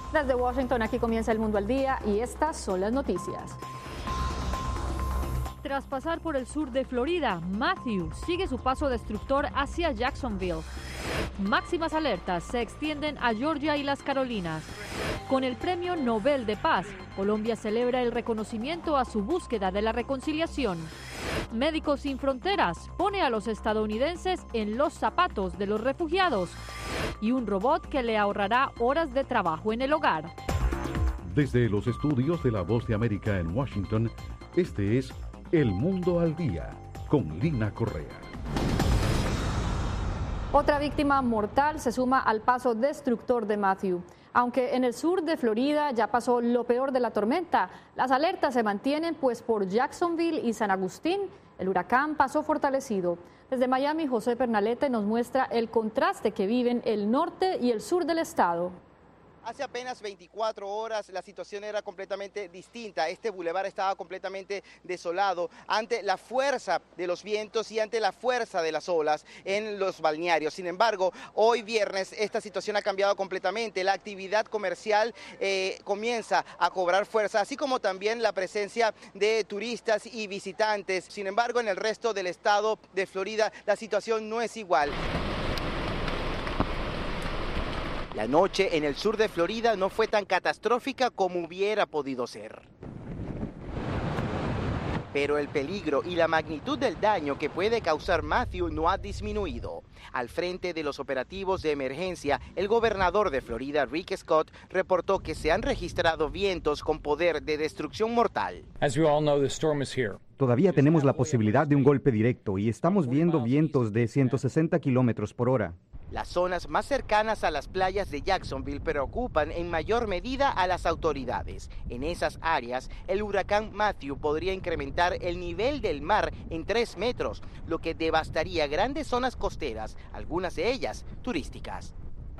Desde Washington, aquí comienza El Mundo al Día y estas son las noticias. Tras pasar por el sur de Florida, Matthew sigue su paso destructor hacia Jacksonville. Máximas alertas se extienden a Georgia y las Carolinas. Con el Premio Nobel de Paz, Colombia celebra el reconocimiento a su búsqueda de la reconciliación. Médicos Sin Fronteras pone a los estadounidenses en los zapatos de los refugiados. Y un robot que le ahorrará horas de trabajo en el hogar. Desde los estudios de La Voz de América en Washington, este es El Mundo al Día, con Lina Correa. Otra víctima mortal se suma al paso destructor de Matthew. Aunque en el sur de Florida ya pasó lo peor de la tormenta, las alertas se mantienen, pues por Jacksonville y San Agustín el huracán pasó fortalecido. Desde Miami, José Pernalete nos muestra el contraste que viven el norte y el sur del estado. Hace apenas 24 horas la situación era completamente distinta. Este bulevar estaba completamente desolado ante la fuerza de los vientos y ante la fuerza de las olas en los balnearios. Sin embargo, hoy viernes esta situación ha cambiado completamente. La actividad comercial comienza a cobrar fuerza, así como también la presencia de turistas y visitantes. Sin embargo, en el resto del estado de Florida la situación no es igual. La noche en el sur de Florida no fue tan catastrófica como hubiera podido ser. Pero el peligro y la magnitud del daño que puede causar Matthew no ha disminuido. Al frente de los operativos de emergencia, el gobernador de Florida, Rick Scott, reportó que se han registrado vientos con poder de destrucción mortal. Todavía tenemos la posibilidad de un golpe directo y estamos viendo vientos de 160 kilómetros por hora. Las zonas más cercanas a las playas de Jacksonville preocupan en mayor medida a las autoridades. En esas áreas, el huracán Matthew podría incrementar el nivel del mar en 3 metros, lo que devastaría grandes zonas costeras, algunas de ellas turísticas.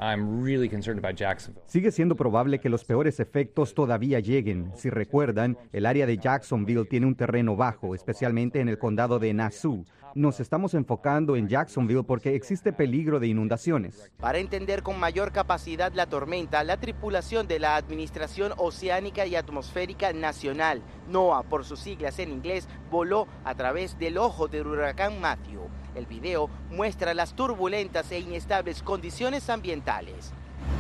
Sigue siendo probable que los peores efectos todavía lleguen. Si recuerdan, el área de Jacksonville tiene un terreno bajo, especialmente en el condado de Nassau. Nos estamos enfocando en Jacksonville porque existe peligro de inundaciones. Para entender con mayor capacidad la tormenta, la tripulación de la Administración Oceánica y Atmosférica Nacional, NOAA por sus siglas en inglés, voló a través del ojo del huracán Matthew. El video muestra las turbulentas e inestables condiciones ambientales.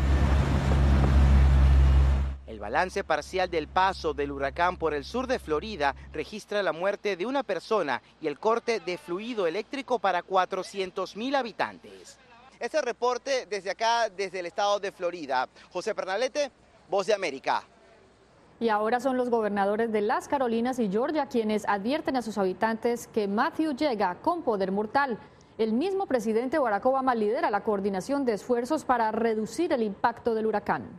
El balance parcial del paso del huracán por el sur de Florida registra la muerte de una persona y el corte de fluido eléctrico para 400,000 habitantes. Este reporte desde acá, desde el estado de Florida. José Pernalete, Voz de América. Y ahora son los gobernadores de las Carolinas y Georgia quienes advierten a sus habitantes que Matthew llega con poder mortal. El mismo presidente Barack Obama lidera la coordinación de esfuerzos para reducir el impacto del huracán.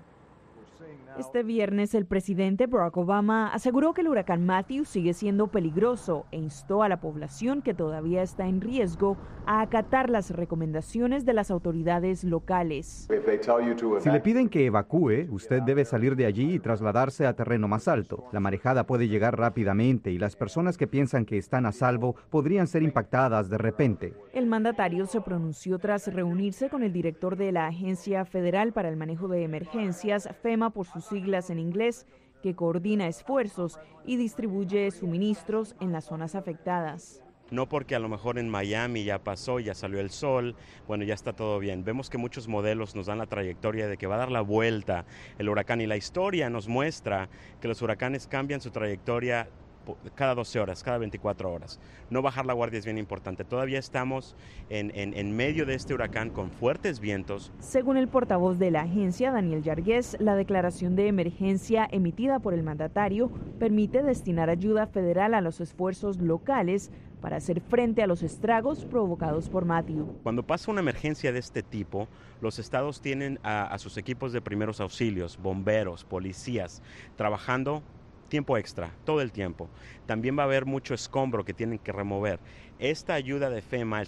Este viernes el presidente Barack Obama aseguró que el huracán Matthew sigue siendo peligroso e instó a la población que todavía está en riesgo a acatar las recomendaciones de las autoridades locales. Si le piden que evacúe, usted debe salir de allí y trasladarse a terreno más alto. La marejada puede llegar rápidamente y las personas que piensan que están a salvo podrían ser impactadas de repente. El mandatario se pronunció tras reunirse con el director de la Agencia Federal para el Manejo de Emergencias, FEMA por sus siglas en inglés, que coordina esfuerzos y distribuye suministros en las zonas afectadas. No porque a lo mejor en Miami ya pasó, ya salió el sol, bueno, ya está todo bien. Vemos que muchos modelos nos dan la trayectoria de que va a dar la vuelta el huracán y la historia nos muestra que los huracanes cambian su trayectoria cada 12 horas, cada 24 horas. No bajar la guardia es bien importante. Todavía estamos en medio de este huracán con fuertes vientos. Según el portavoz de la agencia, Daniel Yargués, la declaración de emergencia emitida por el mandatario permite destinar ayuda federal a los esfuerzos locales para hacer frente a los estragos provocados por Matthew. Cuando pasa una emergencia de este tipo, los estados tienen a sus equipos de primeros auxilios, bomberos, policías, trabajando tiempo extra, todo el tiempo. También va a haber mucho escombro que tienen que remover. Esta ayuda de FEMA, el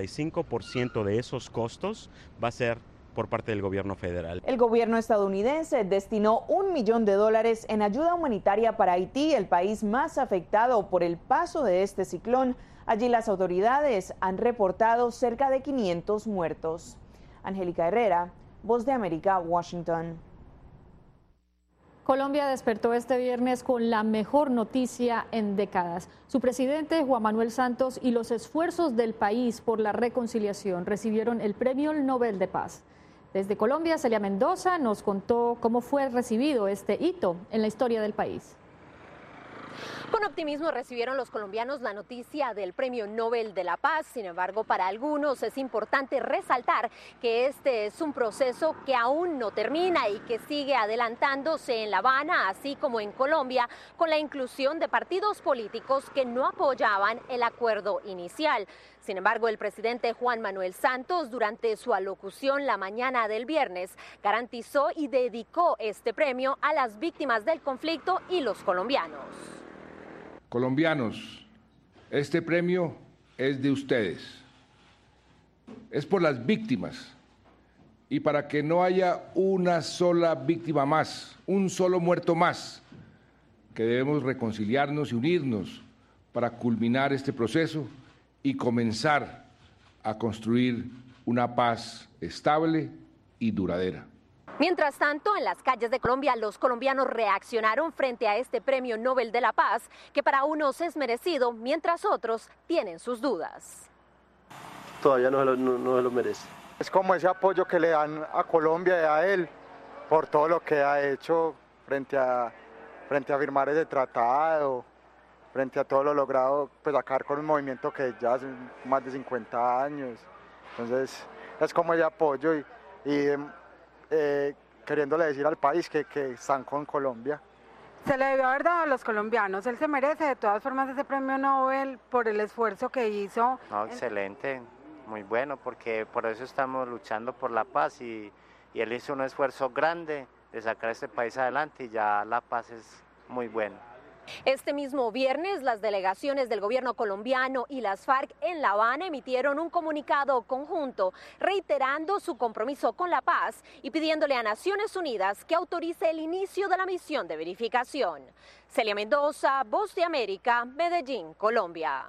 75% de esos costos va a ser por parte del gobierno federal. El gobierno estadounidense destinó $1 millón en ayuda humanitaria para Haití, el país más afectado por el paso de este ciclón. Allí las autoridades han reportado cerca de 500 muertos. Angélica Herrera, Voz de América, Washington. Colombia despertó este viernes con la mejor noticia en décadas. Su presidente, Juan Manuel Santos, y los esfuerzos del país por la reconciliación recibieron el Premio Nobel de Paz. Desde Colombia, Celia Mendoza nos contó cómo fue recibido este hito en la historia del país. Con optimismo recibieron los colombianos la noticia del Premio Nobel de la Paz. Sin embargo, para algunos es importante resaltar que este es un proceso que aún no termina y que sigue adelantándose en La Habana, así como en Colombia, con la inclusión de partidos políticos que no apoyaban el acuerdo inicial. Sin embargo, el presidente Juan Manuel Santos, durante su alocución la mañana del viernes, garantizó y dedicó este premio a las víctimas del conflicto y los colombianos. Colombianos, este premio es de ustedes. Es por las víctimas y para que no haya una sola víctima más, un solo muerto más, que debemos reconciliarnos y unirnos para culminar este proceso y comenzar a construir una paz estable y duradera. Mientras tanto, en las calles de Colombia, los colombianos reaccionaron frente a este Premio Nobel de la Paz, que para unos es merecido, mientras otros tienen sus dudas. Todavía no se lo merece. Es como ese apoyo que le dan a Colombia y a él por todo lo que ha hecho frente a firmar ese tratado, frente a todo lo logrado, pues acabar con un movimiento que ya hace más de 50 años. Entonces, es como ese apoyo y queriéndole decir al país que están con Colombia. Se le debió haber dado a los colombianos, él se merece de todas formas ese premio Nobel por el esfuerzo que hizo. No, excelente, muy bueno, porque por eso estamos luchando por la paz y él hizo un esfuerzo grande de sacar a este país adelante y ya la paz es muy buena. Este mismo viernes, las delegaciones del gobierno colombiano y las FARC en La Habana emitieron un comunicado conjunto reiterando su compromiso con la paz y pidiéndole a Naciones Unidas que autorice el inicio de la misión de verificación. Celia Mendoza, Voz de América, Medellín, Colombia.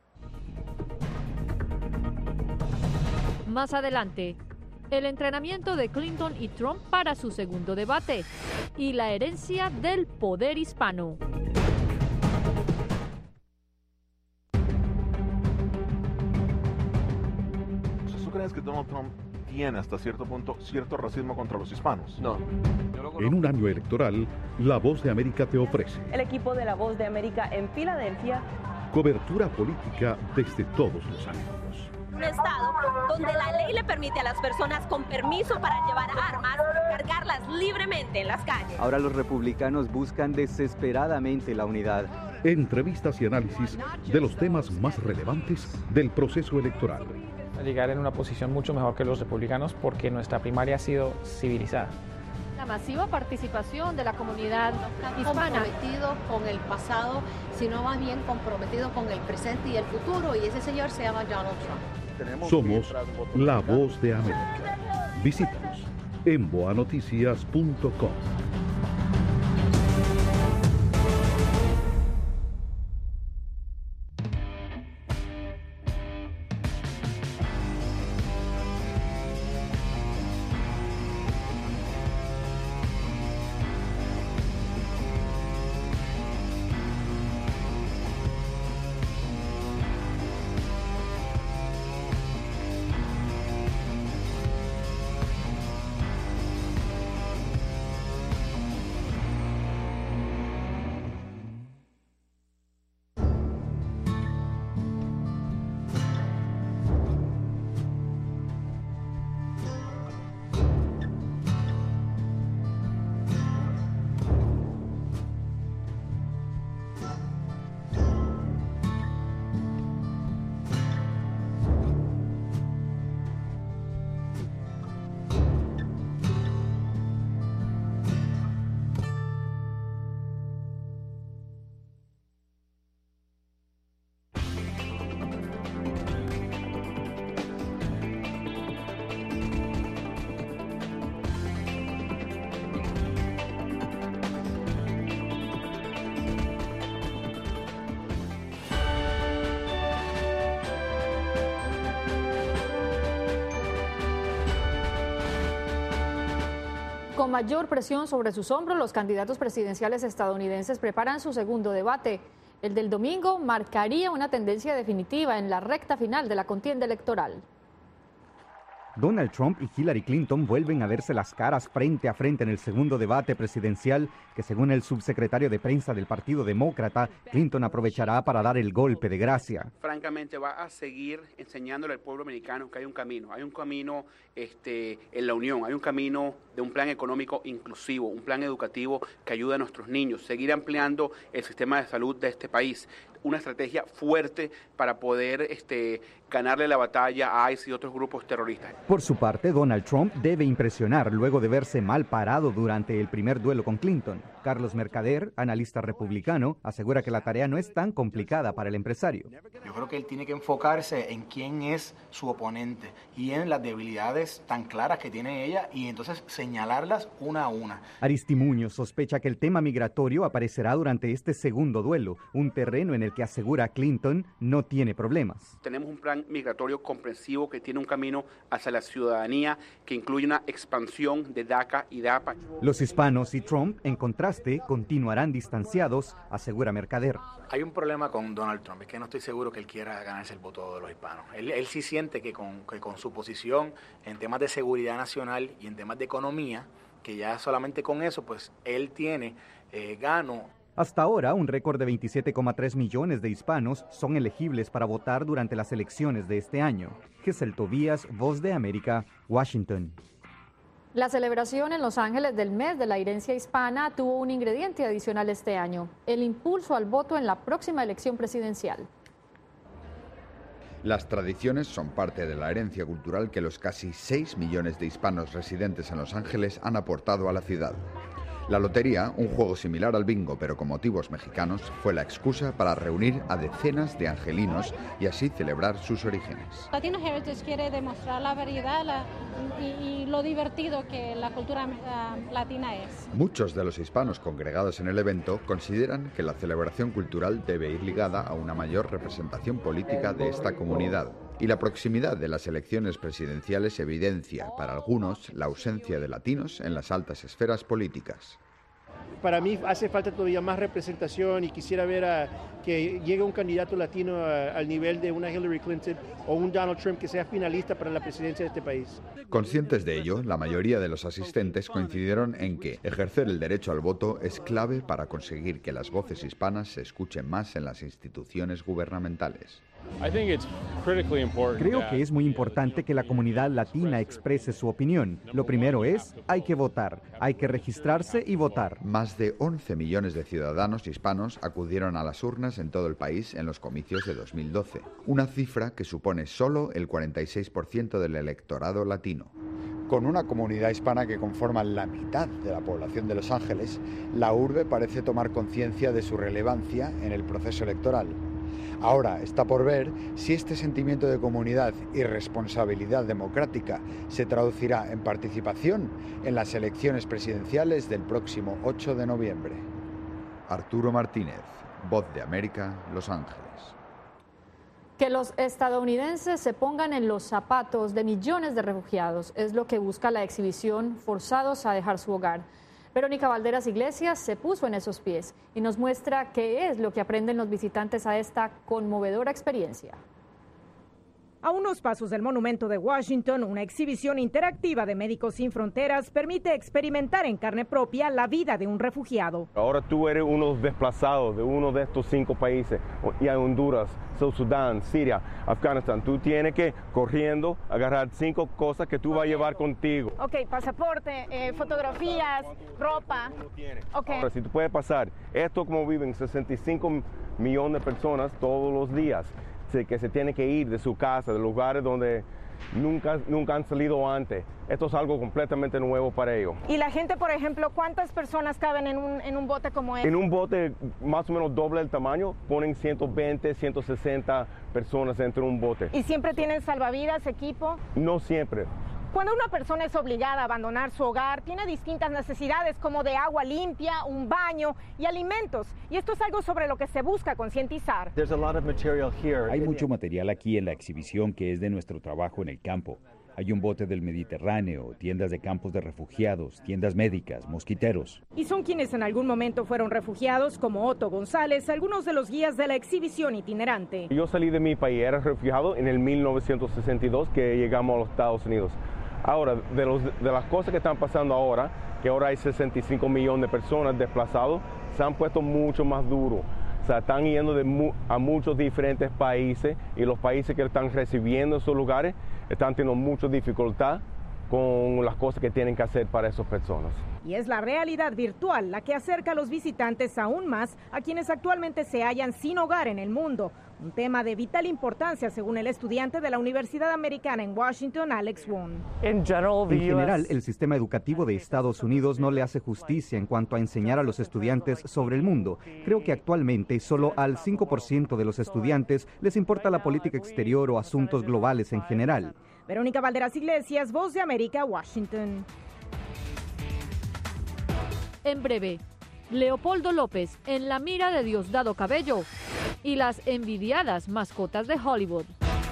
Más adelante, el entrenamiento de Clinton y Trump para su segundo debate y la herencia del poder hispano. ¿Tú crees que Donald Trump tiene hasta cierto punto cierto racismo contra los hispanos? No. En un año electoral, La Voz de América te ofrece el equipo de La Voz de América en Filadelfia. Cobertura política desde todos los ángulos. Un estado donde la ley le permite a las personas con permiso para llevar armas cargarlas libremente en las calles. Ahora los republicanos buscan desesperadamente la unidad. Entrevistas y análisis de los temas más relevantes del proceso electoral. Llegar en una posición mucho mejor que los republicanos porque nuestra primaria ha sido civilizada. La masiva participación de la comunidad hispana. Comprometido con el pasado, sino más bien comprometido con el presente y el futuro, y ese señor se llama Donald Trump. Somos La Voz de América. Visítanos en boanoticias.com. mayor presión sobre sus hombros, los candidatos presidenciales estadounidenses preparan su segundo debate. El del domingo marcaría una tendencia definitiva en la recta final de la contienda electoral. Donald Trump y Hillary Clinton vuelven a verse las caras frente a frente en el segundo debate presidencial que, según el subsecretario de prensa del Partido Demócrata, Clinton aprovechará para dar el golpe de gracia. Francamente va a seguir enseñándole al pueblo americano que hay un camino en la unión, hay un camino de un plan económico inclusivo, un plan educativo que ayude a nuestros niños, seguir ampliando el sistema de salud de este país, una estrategia fuerte para poder ganarle la batalla a ICE y otros grupos terroristas. Por su parte, Donald Trump debe impresionar luego de verse mal parado durante el primer duelo con Clinton. Carlos Mercader, analista republicano, asegura que la tarea no es tan complicada para el empresario. Yo creo que él tiene que enfocarse en quién es su oponente y en las debilidades tan claras que tiene ella y entonces señalarlas una a una. Aristimuño sospecha que el tema migratorio aparecerá durante este segundo duelo, un terreno en el que asegura Clinton no tiene problemas. Tenemos un plan migratorio comprensivo que tiene un camino hacia la ciudadanía que incluye una expansión de DACA y DAPA. Los hispanos y Trump, en contraste, continuarán distanciados, asegura Mercader. Hay un problema con Donald Trump, es que no estoy seguro que él quiera ganarse el voto de los hispanos. Él sí siente que con su posición en temas de seguridad nacional y en temas de economía, que ya solamente con eso, pues él tiene gano. Hasta ahora, un récord de 27,3 millones de hispanos son elegibles para votar durante las elecciones de este año. Gesell Tobías, Voz de América, Washington. La celebración en Los Ángeles del mes de la herencia hispana tuvo un ingrediente adicional este año: el impulso al voto en la próxima elección presidencial. Las tradiciones son parte de la herencia cultural que los casi 6 millones de hispanos residentes en Los Ángeles han aportado a la ciudad. La lotería, un juego similar al bingo pero con motivos mexicanos, fue la excusa para reunir a decenas de angelinos y así celebrar sus orígenes. Latino Heritage quiere demostrar la variedad y lo divertido que la cultura latina es. Muchos de los hispanos congregados en el evento consideran que la celebración cultural debe ir ligada a una mayor representación política de esta comunidad. Y la proximidad de las elecciones presidenciales evidencia, para algunos, la ausencia de latinos en las altas esferas políticas. Para mí hace falta todavía más representación y quisiera ver que llegue un candidato latino al nivel de una Hillary Clinton o un Donald Trump que sea finalista para la presidencia de este país. Conscientes de ello, la mayoría de los asistentes coincidieron en que ejercer el derecho al voto es clave para conseguir que las voces hispanas se escuchen más en las instituciones gubernamentales. Creo que es muy importante que la comunidad latina exprese su opinión. Lo primero es, hay que votar, hay que registrarse y votar. Más de 11 millones de ciudadanos hispanos acudieron a las urnas en todo el país en los comicios de 2012, una cifra que supone solo el 46% del electorado latino. Con una comunidad hispana que conforma la mitad de la población de Los Ángeles, la urbe parece tomar conciencia de su relevancia en el proceso electoral. Ahora está por ver si este sentimiento de comunidad y responsabilidad democrática se traducirá en participación en las elecciones presidenciales del próximo 8 de noviembre. Arturo Martínez, Voz de América, Los Ángeles. Que los estadounidenses se pongan en los zapatos de millones de refugiados es lo que busca la exhibición Forzados a dejar su hogar. Verónica Valderas Iglesias se puso en esos pies y nos muestra qué es lo que aprenden los visitantes a esta conmovedora experiencia. A unos pasos del Monumento de Washington, una exhibición interactiva de Médicos Sin Fronteras permite experimentar en carne propia la vida de un refugiado. Ahora tú eres uno desplazado de uno de estos 5 países, y hay Honduras, Sudán, Siria, Afganistán. Tú tienes que, corriendo, agarrar 5 cosas que tú vas a llevar contigo. Ok, pasaporte, fotografías, ropa. Okay. Ahora, si tú puedes pasar, esto como viven 65 millones de personas todos los días, que se tiene que ir de su casa, de lugares donde nunca han salido antes. Esto es algo completamente nuevo para ellos. Y la gente, por ejemplo, ¿cuántas personas caben en un bote como este? En un bote más o menos doble el tamaño, ponen 120, 160 personas dentro de un bote. ¿Y siempre tienen salvavidas, equipo? No siempre. Cuando una persona es obligada a abandonar su hogar, tiene distintas necesidades como de agua limpia, un baño y alimentos. Y esto es algo sobre lo que se busca concientizar. Hay mucho material aquí en la exhibición que es de nuestro trabajo en el campo. Hay un bote del Mediterráneo, tiendas de campos de refugiados, tiendas médicas, mosquiteros. Y son quienes en algún momento fueron refugiados, como Otto González, algunos de los guías de la exhibición itinerante. Yo salí de mi país, era refugiado en el 1962 que llegamos a los Estados Unidos. Ahora, de las cosas que están pasando ahora, que ahora hay 65 millones de personas desplazados, se han puesto mucho más duro. O sea, están yendo a muchos diferentes países y los países que están recibiendo esos lugares están teniendo mucha dificultad con las cosas que tienen que hacer para esas personas. Y es la realidad virtual la que acerca a los visitantes aún más a quienes actualmente se hallan sin hogar en el mundo. Un tema de vital importancia, según el estudiante de la Universidad Americana en Washington, Alex Wong. En general, el sistema educativo de Estados Unidos no le hace justicia en cuanto a enseñar a los estudiantes sobre el mundo. Creo que actualmente solo al 5% de los estudiantes les importa la política exterior o asuntos globales en general. Verónica Valderas Iglesias, Voz de América, Washington. En breve, Leopoldo López en la mira de Diosdado Cabello y las envidiadas mascotas de Hollywood.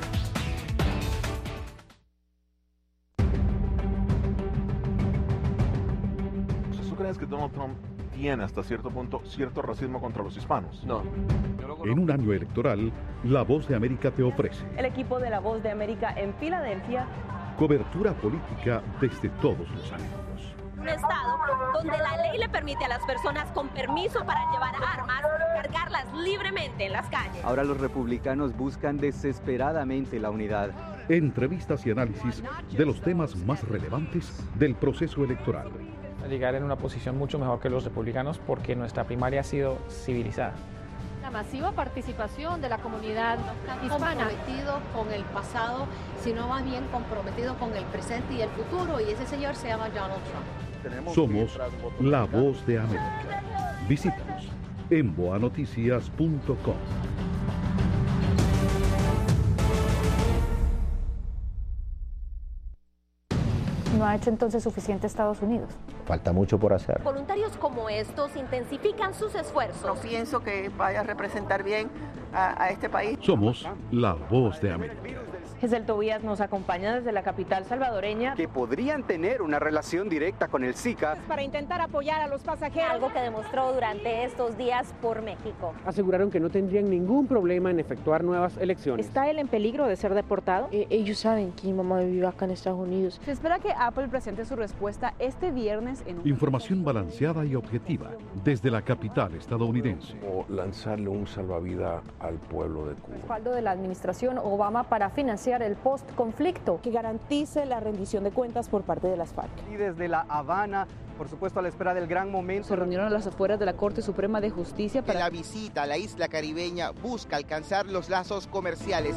¿Tú crees que Donald Trump tiene hasta cierto punto cierto racismo contra los hispanos? No. En un año electoral, La Voz de América te ofrece El equipo de La Voz de América en Filadelfia. cobertura política desde todos los ángulos. Un estado donde la ley le permite a las personas con permiso para llevar armas cargarlas libremente en las calles. Ahora los republicanos buscan desesperadamente la unidad. Entrevistas y análisis de los temas más relevantes del proceso electoral. Llegar en una posición mucho mejor que los republicanos porque nuestra primaria ha sido civilizada. La masiva participación de la comunidad hispana. Comprometido con el pasado, sino más bien comprometido con el presente y el futuro, y ese señor se llama Donald Trump. Somos La Voz de América. Visítanos en boanoticias.com. ¿No ha hecho entonces suficiente Estados Unidos? Falta mucho por hacer. Voluntarios como estos intensifican sus esfuerzos. No pienso que vaya a representar bien a este país. Somos La Voz de América. Giselle Tobías nos acompaña desde la capital salvadoreña. Que podrían tener una relación directa con el Zika. Para intentar apoyar a los pasajeros. Algo que demostró durante estos días por México. Aseguraron que no tendrían ningún problema en efectuar nuevas elecciones. ¿Está él en peligro de ser deportado? Ellos saben que mi mamá vive acá en Estados Unidos. Se espera que Apple presente su respuesta este viernes en un... Información balanceada y objetiva desde la capital estadounidense. O lanzarle un salvavidas al pueblo de Cuba. Respaldo de la administración Obama para financiar el post-conflicto. Que garantice la rendición de cuentas por parte de las FARC. Y desde La Habana, por supuesto a la espera del gran momento. Se reunieron a las afueras de la Corte Suprema de Justicia para... La visita a la isla caribeña busca alcanzar los lazos comerciales.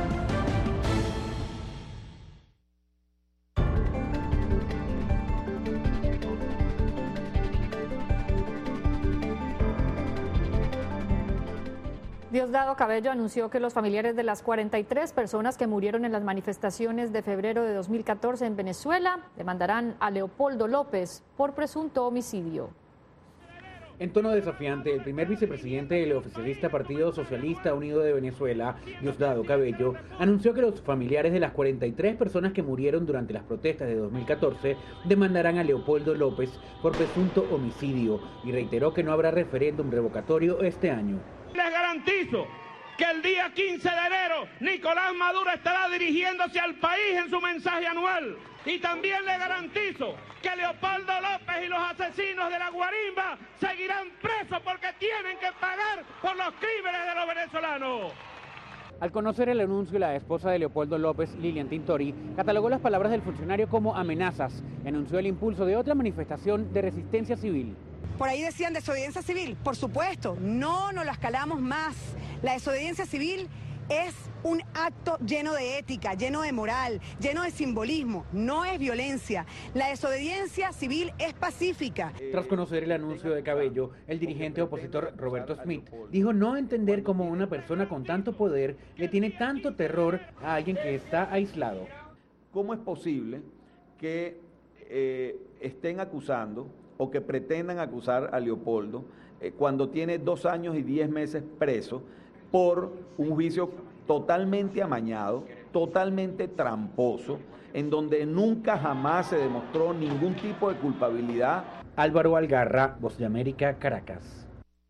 Diosdado Cabello anunció que los familiares de las 43 personas que murieron en las manifestaciones de febrero de 2014 en Venezuela demandarán a Leopoldo López por presunto homicidio. En tono desafiante, el primer vicepresidente del oficialista Partido Socialista Unido de Venezuela, Diosdado Cabello, anunció que los familiares de las 43 personas que murieron durante las protestas de 2014 demandarán a Leopoldo López por presunto homicidio y reiteró que no habrá referéndum revocatorio este año. Les garantizo que el día 15 de enero Nicolás Maduro estará dirigiéndose al país en su mensaje anual. Y también le garantizo que Leopoldo López y los asesinos de la Guarimba seguirán presos porque tienen que pagar por los crímenes de los venezolanos. Al conocer el anuncio, la esposa de Leopoldo López, Lilian Tintori, catalogó las palabras del funcionario como amenazas y anunció el impulso de otra manifestación de resistencia civil. Por ahí decían desobediencia civil, por supuesto, no nos las calamos más. La desobediencia civil es un acto lleno de ética, lleno de moral, lleno de simbolismo, no es violencia. La desobediencia civil es pacífica. Tras conocer el anuncio de Cabello, el dirigente opositor Roberto Smith dijo no entender cómo una persona con tanto poder le tiene tanto terror a alguien que está aislado. ¿Cómo es posible que estén acusando o que pretendan acusar a Leopoldo cuando tiene 2 años y 10 meses preso por un juicio totalmente amañado, totalmente tramposo, en donde nunca jamás se demostró ningún tipo de culpabilidad. Álvaro Algarra, Voz de América, Caracas.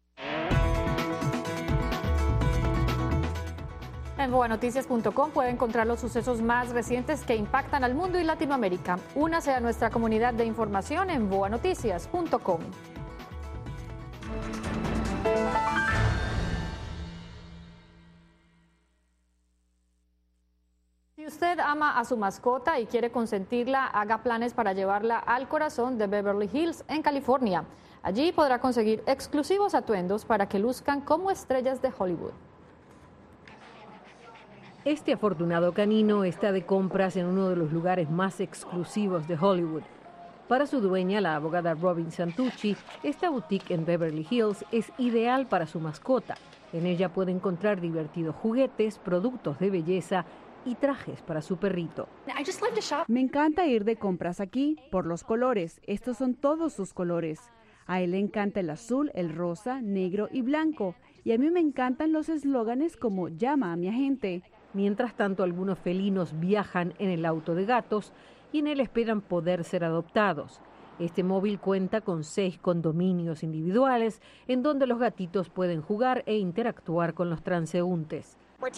En boanoticias.com puede encontrar los sucesos más recientes que impactan al mundo y Latinoamérica. Únase a nuestra comunidad de información en boanoticias.com. Si usted ama a su mascota y quiere consentirla, haga planes para llevarla al corazón de Beverly Hills, en California. Allí podrá conseguir exclusivos atuendos para que luzcan como estrellas de Hollywood. Este afortunado canino está de compras en uno de los lugares más exclusivos de Hollywood. Para su dueña, la abogada Robin Santucci, esta boutique en Beverly Hills es ideal para su mascota. En ella puede encontrar divertidos juguetes, productos de belleza y trajes para su perrito. Me encanta ir de compras aquí por los colores. Estos son todos sus colores. A él le encanta el azul, el rosa, negro y blanco. Y a mí me encantan los eslóganes como llama a mi agente. Mientras tanto, algunos felinos viajan en el auto de gatos y en él esperan poder ser adoptados. Este móvil cuenta con 6 condominios individuales en donde los gatitos pueden jugar e interactuar con los transeúntes.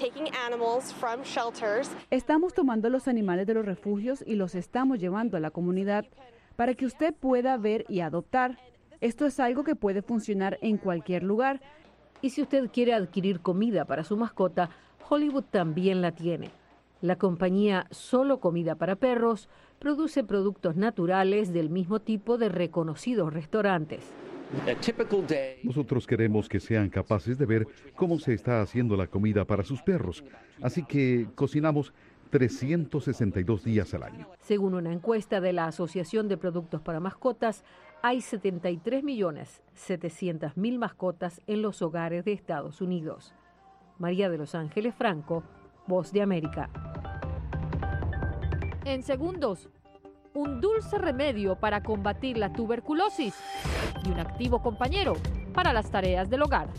Estamos tomando los animales de los refugios y los estamos llevando a la comunidad para que usted pueda ver y adoptar. Esto es algo que puede funcionar en cualquier lugar. Y si usted quiere adquirir comida para su mascota, Hollywood también la tiene. La compañía Solo Comida para Perros produce productos naturales del mismo tipo de reconocidos restaurantes. Nosotros queremos que sean capaces de ver cómo se está haciendo la comida para sus perros, así que cocinamos 362 días al año. Según una encuesta de la Asociación de Productos para Mascotas, hay 73.700.000 mascotas en los hogares de Estados Unidos. María de Los Ángeles Franco, Voz de América. En segundos, un dulce remedio para combatir la tuberculosis y un activo compañero para las tareas del hogar.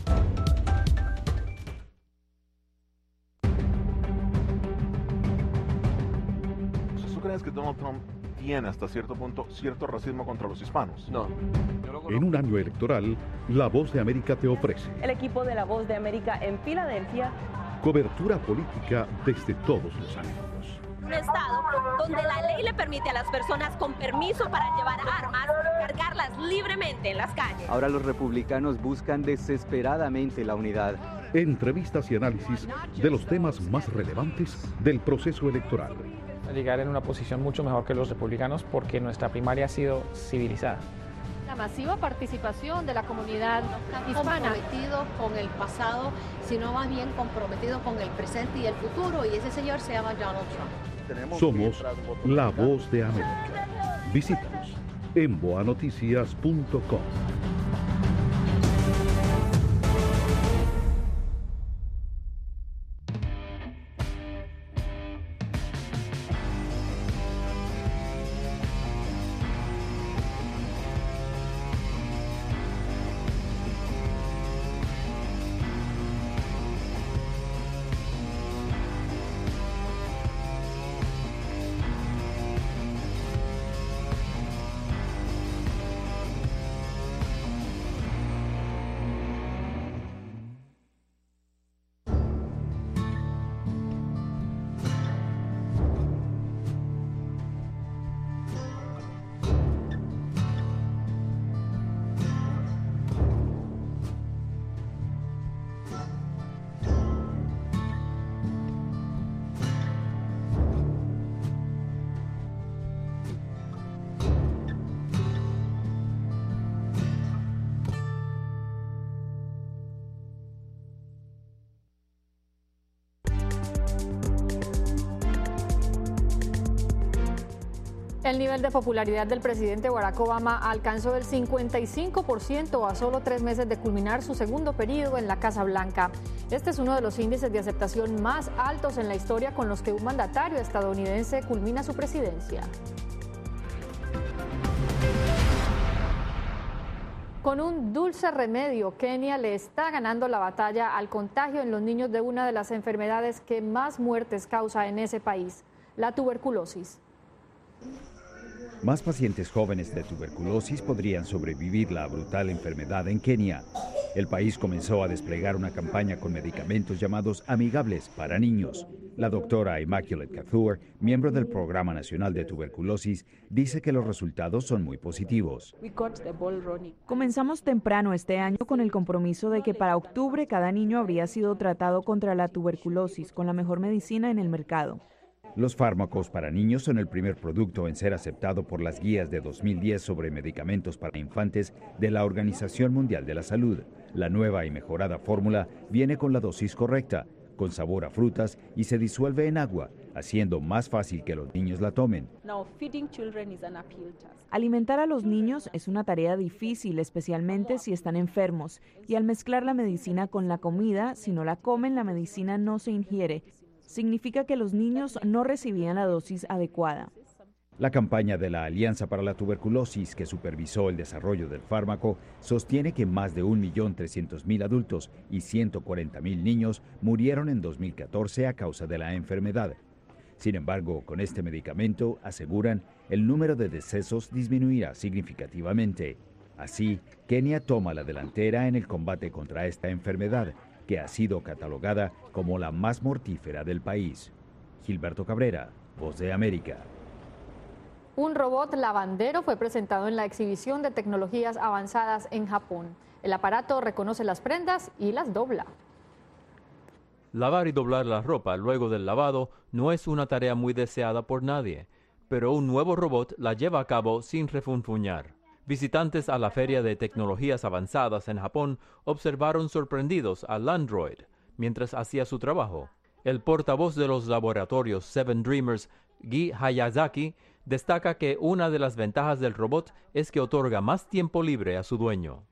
¿Tú crees que Donald Trump tiene hasta cierto punto cierto racismo contra los hispanos? No. En un año electoral, La Voz de América te ofrece El equipo de La Voz de América en Filadelfia. cobertura política desde todos los ángulos. Un estado donde la ley le permite a las personas con permiso para llevar armas cargarlas libremente en las calles. Ahora los republicanos buscan desesperadamente la unidad. Entrevistas y análisis de los temas más relevantes del proceso electoral. Llegar en una posición mucho mejor que los republicanos porque nuestra primaria ha sido civilizada. La masiva participación de la comunidad hispana. Comprometido con el pasado, sino más bien comprometido con el presente y el futuro, y ese señor se llama Donald Trump. Somos La Voz de América. Visítanos en boanoticias.com. El nivel de popularidad del presidente Barack Obama alcanzó el 55% a solo 3 meses de culminar su segundo periodo en la Casa Blanca. Este es uno de los índices de aceptación más altos en la historia con los que un mandatario estadounidense culmina su presidencia. Con un dulce remedio, Kenia le está ganando la batalla al contagio en los niños de una de las enfermedades que más muertes causa en ese país, la tuberculosis. Más pacientes jóvenes de tuberculosis podrían sobrevivir la brutal enfermedad en Kenia. El país comenzó a desplegar una campaña con medicamentos llamados amigables para niños. La doctora Immaculate Kathur, miembro del Programa Nacional de Tuberculosis, dice que los resultados son muy positivos. Comenzamos temprano este año con el compromiso de que para octubre cada niño habría sido tratado contra la tuberculosis con la mejor medicina en el mercado. Los fármacos para niños son el primer producto en ser aceptado por las guías de 2010 sobre medicamentos para infantes de la Organización Mundial de la Salud. La nueva y mejorada fórmula viene con la dosis correcta, con sabor a frutas y se disuelve en agua, haciendo más fácil que los niños la tomen. Alimentar a los niños es una tarea difícil, especialmente si están enfermos, y al mezclar la medicina con la comida, si no la comen, la medicina no se ingiere. Significa que los niños no recibían la dosis adecuada. La campaña de la Alianza para la Tuberculosis, que supervisó el desarrollo del fármaco, sostiene que más de 1.300.000 adultos y 140.000 niños murieron en 2014 a causa de la enfermedad. Sin embargo, con este medicamento, aseguran, el número de decesos disminuirá significativamente. Así, Kenia toma la delantera en el combate contra esta enfermedad, que ha sido catalogada como la más mortífera del país. Gilberto Cabrera, Voz de América. Un robot lavandero fue presentado en la exhibición de tecnologías avanzadas en Japón. El aparato reconoce las prendas y las dobla. Lavar y doblar la ropa luego del lavado no es una tarea muy deseada por nadie, pero un nuevo robot la lleva a cabo sin refunfuñar. Visitantes a la Feria de Tecnologías Avanzadas en Japón observaron sorprendidos a Landroid mientras hacía su trabajo. El portavoz de los laboratorios Seven Dreamers, Gi Hayazaki, destaca que una de las ventajas del robot es que otorga más tiempo libre a su dueño.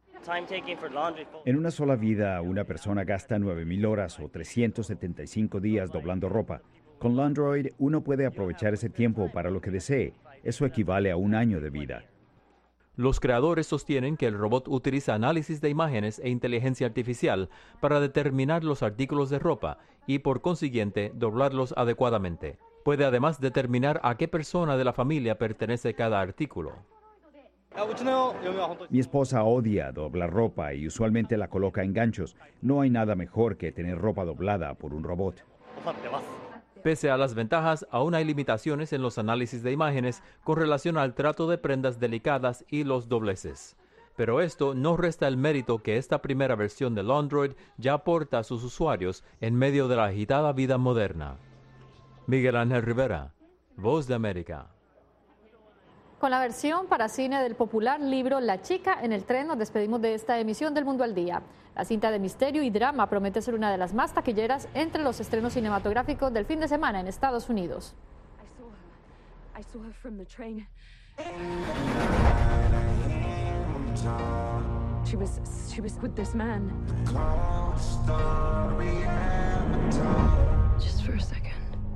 En una sola vida, una persona gasta 9.000 horas o 375 días doblando ropa. Con Landroid, uno puede aprovechar ese tiempo para lo que desee. Eso equivale a un año de vida. Los creadores sostienen que el robot utiliza análisis de imágenes e inteligencia artificial para determinar los artículos de ropa y, por consiguiente, doblarlos adecuadamente. Puede además determinar a qué persona de la familia pertenece cada artículo. Mi esposa odia doblar ropa y usualmente la coloca en ganchos. No hay nada mejor que tener ropa doblada por un robot. Pese a las ventajas, aún hay limitaciones en los análisis de imágenes con relación al trato de prendas delicadas y los dobleces. Pero esto no resta el mérito que esta primera versión del Landroid ya aporta a sus usuarios en medio de la agitada vida moderna. Miguel Ángel Rivera, Voz de América. Con la versión para cine del popular libro La chica en el tren, nos despedimos de esta emisión del Mundo al Día. La cinta de misterio y drama promete ser una de las más taquilleras entre los estrenos cinematográficos del fin de semana en Estados Unidos. She was with this man. Just for a second.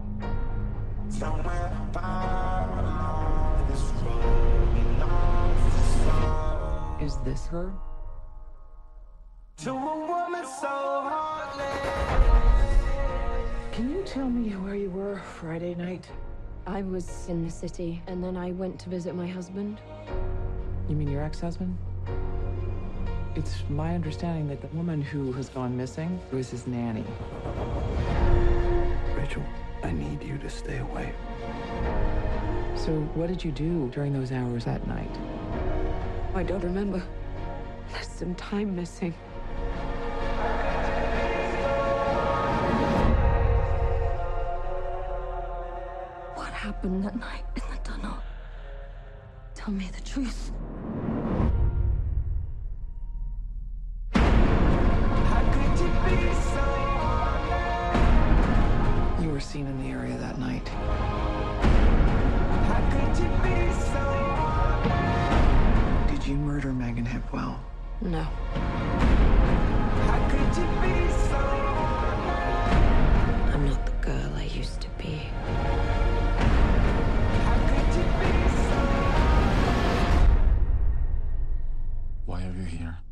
Is this her? To a woman so heartless. Can you tell me where you were Friday night? I was in the city, and then I went to visit my husband. You mean your ex-husband? It's my understanding that the woman who has gone missing was his nanny. Rachel, I need you to stay away. So what did you do during those hours that night? I don't remember. There's some time missing. What happened that night in the tunnel? Tell me the truth. You were seen in the area that night. Did you murder Megan Hipwell? No. I'm not the girl I used to be. Why I have you here.